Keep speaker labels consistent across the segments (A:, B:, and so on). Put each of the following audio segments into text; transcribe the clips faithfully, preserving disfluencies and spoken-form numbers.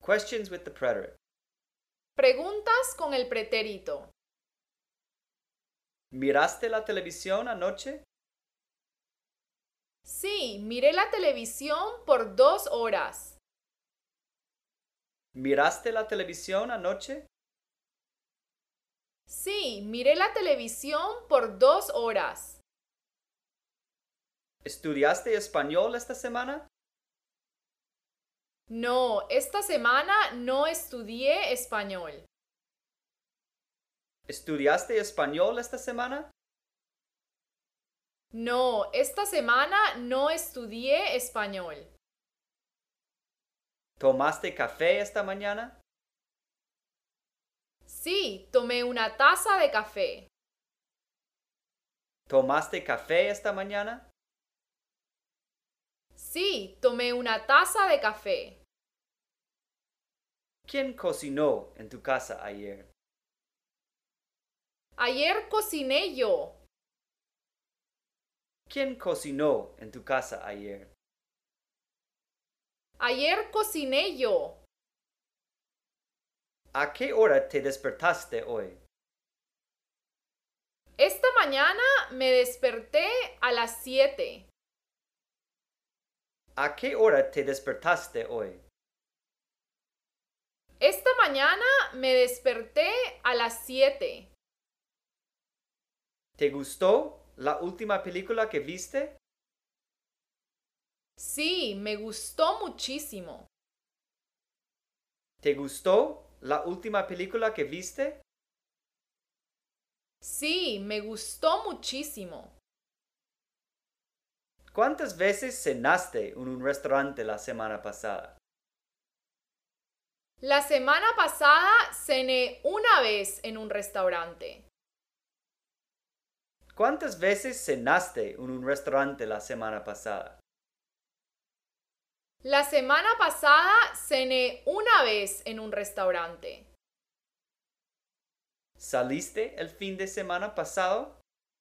A: Questions with the preterite.
B: Preguntas con el pretérito.
A: ¿Miraste la televisión anoche?
B: Sí, miré la televisión por dos horas.
A: ¿Miraste la televisión anoche?
B: Sí, miré la televisión por dos horas.
A: ¿Estudiaste español esta semana?
B: No, esta semana no estudié español.
A: ¿Estudiaste español esta semana?
B: No, esta semana no estudié español.
A: ¿Tomaste café esta mañana?
B: Sí, tomé una taza de café.
A: ¿Tomaste café esta mañana?
B: Sí, tomé una taza de café.
A: ¿Quién cocinó en tu casa ayer?
B: Ayer cociné yo.
A: ¿Quién cocinó en tu casa ayer?
B: Ayer cociné yo.
A: ¿A qué hora te despertaste hoy?
B: Esta mañana me desperté a las siete.
A: ¿A qué hora te despertaste hoy?
B: Esta mañana me desperté a las siete.
A: ¿Te gustó la última película que viste?
B: Sí, me gustó muchísimo.
A: ¿Te gustó la última película que viste?
B: Sí, me gustó muchísimo.
A: ¿Cuántas veces cenaste en un restaurante la semana pasada?
B: La semana pasada cené una vez en un restaurante.
A: ¿Cuántas veces cenaste en un restaurante la semana pasada?
B: La semana pasada cené una vez en un restaurante.
A: ¿Saliste el fin de semana pasado?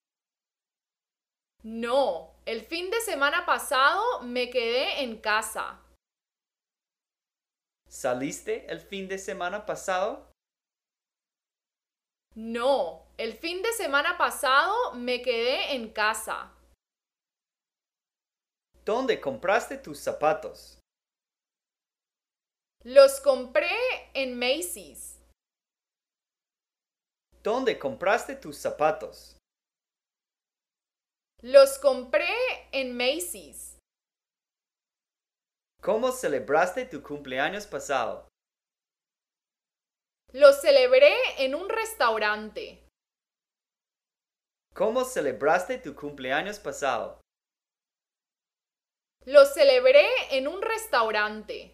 B: No, el fin de semana pasado me quedé en casa.
A: ¿Saliste el fin de semana pasado?
B: No, el fin de semana pasado me quedé en casa.
A: ¿Dónde compraste tus zapatos?
B: Los compré en Macy's.
A: ¿Dónde compraste tus zapatos?
B: Los compré en Macy's.
A: ¿Cómo celebraste tu cumpleaños pasado?
B: Los celebré en un restaurante.
A: ¿Cómo celebraste tu cumpleaños pasado?
B: Los celebré en un restaurante.